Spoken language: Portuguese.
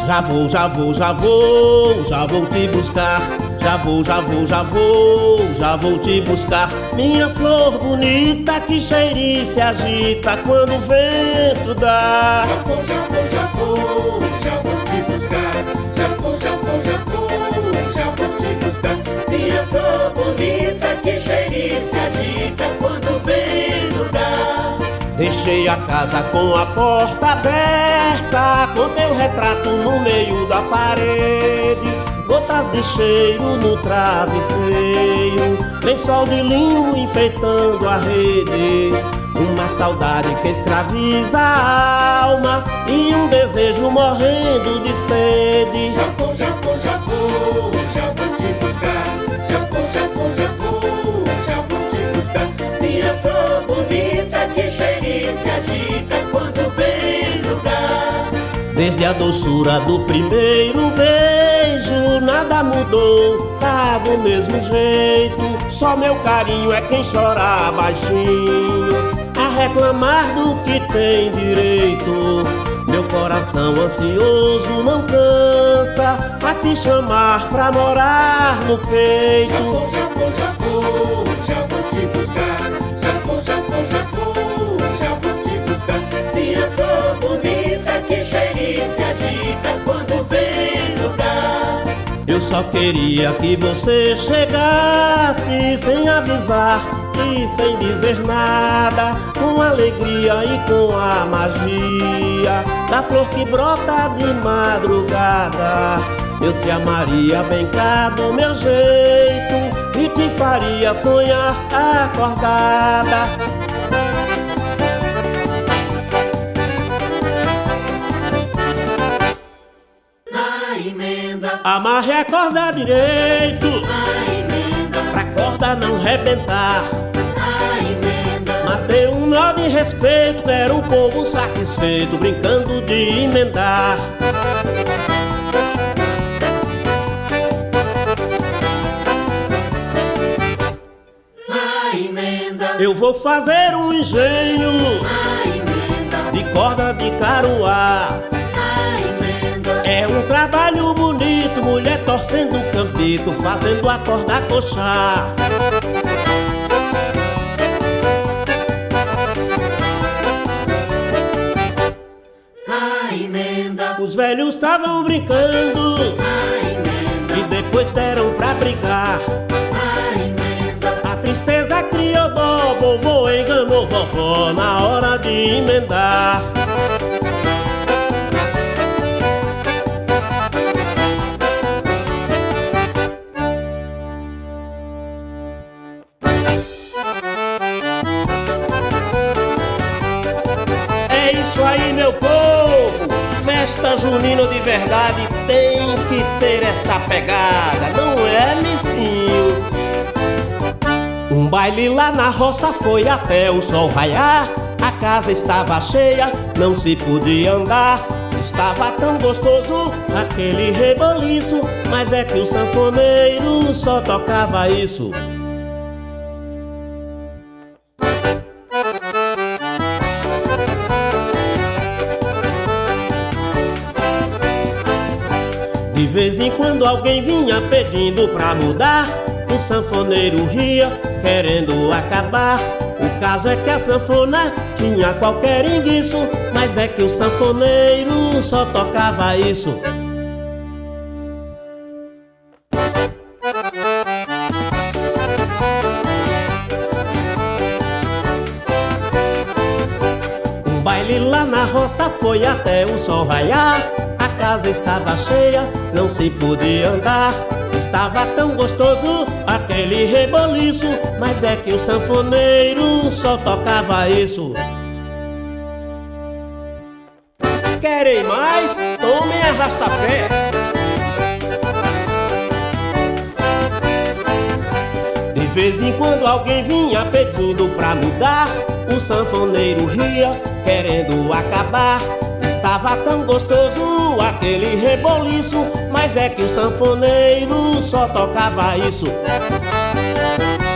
Já vou, já vou, já vou, já vou te buscar. Já vou, já vou, já vou, já vou te buscar. Minha flor bonita que cheirice agita quando o vento dá. Já vou, já vou, já vou, já vou te buscar. Já vou, já vou, já vou, já vou te buscar. Minha flor bonita que cheirice agita quando o vento dá. Deixei a casa com a porta aberta, com teu retrato no meio da parede, gotas de cheiro no travesseiro, lençol de linho enfeitando a rede. Uma saudade que escraviza a alma e um desejo morrendo de sede. Já vou, já vou, já vou, já vou te buscar. Já vou, já vou, já vou, já vou te buscar. Minha flor bonita que cheirice agita quando o vento dá. Desde a doçura do primeiro beijo nada mudou, tá do mesmo jeito. Só meu carinho é quem chora baixinho, a reclamar do que tem direito. Meu coração ansioso não cansa a te chamar pra morar no peito. Já vou, já vou, já vou, já vou te buscar. Já vou, já vou, já vou, já vou te buscar. Minha flor bonita que cheirice agita quando o vento dá. Eu só queria que você chegasse sem avisar e sem dizer nada, com alegria e com a magia da flor que brota de madrugada. Eu te amaria bem cá do meu jeito e te faria sonhar acordada. Na emenda, Amarre a corda direito na emenda, pra corda não rebentar, na emenda. mas dê um nó de respeito, quero um povo satisfeito, brincando de emendar. Na emenda, Eu vou fazer um engenho na emenda, de corda de caruá. na emenda. É um trabalho bonito, mulher torcendo o campito, fazendo a corda coxar. Na emenda, Os velhos estavam brincando na emenda, e depois deram pra brigar. na emenda. A tristeza criou dó, vovô enganou vovó na hora de emendar. É isso aí, meu povo! Festa junina de verdade tem que ter essa pegada, não é, missinho? Um baile lá na roça foi até o sol raiar. A casa estava cheia, não se podia andar. Estava tão gostoso aquele reboliço, mas é que o sanfoneiro só tocava isso. De vez em quando alguém vinha pedindo pra mudar, o sanfoneiro ria, querendo acabar. O caso é que a sanfona tinha qualquer enguiço, mas é que o sanfoneiro só tocava isso. Um baile lá na roça foi até o sol raiar. A casa estava cheia, não se podia andar. Estava tão gostoso aquele reboliço, mas é que o sanfoneiro só tocava isso. Querem mais? Tomem arrasta-pé. De vez em quando alguém vinha pedindo pra mudar, o sanfoneiro ria, querendo acabar. Estava tão gostoso aquele reboliço, mas é que o sanfoneiro só tocava isso.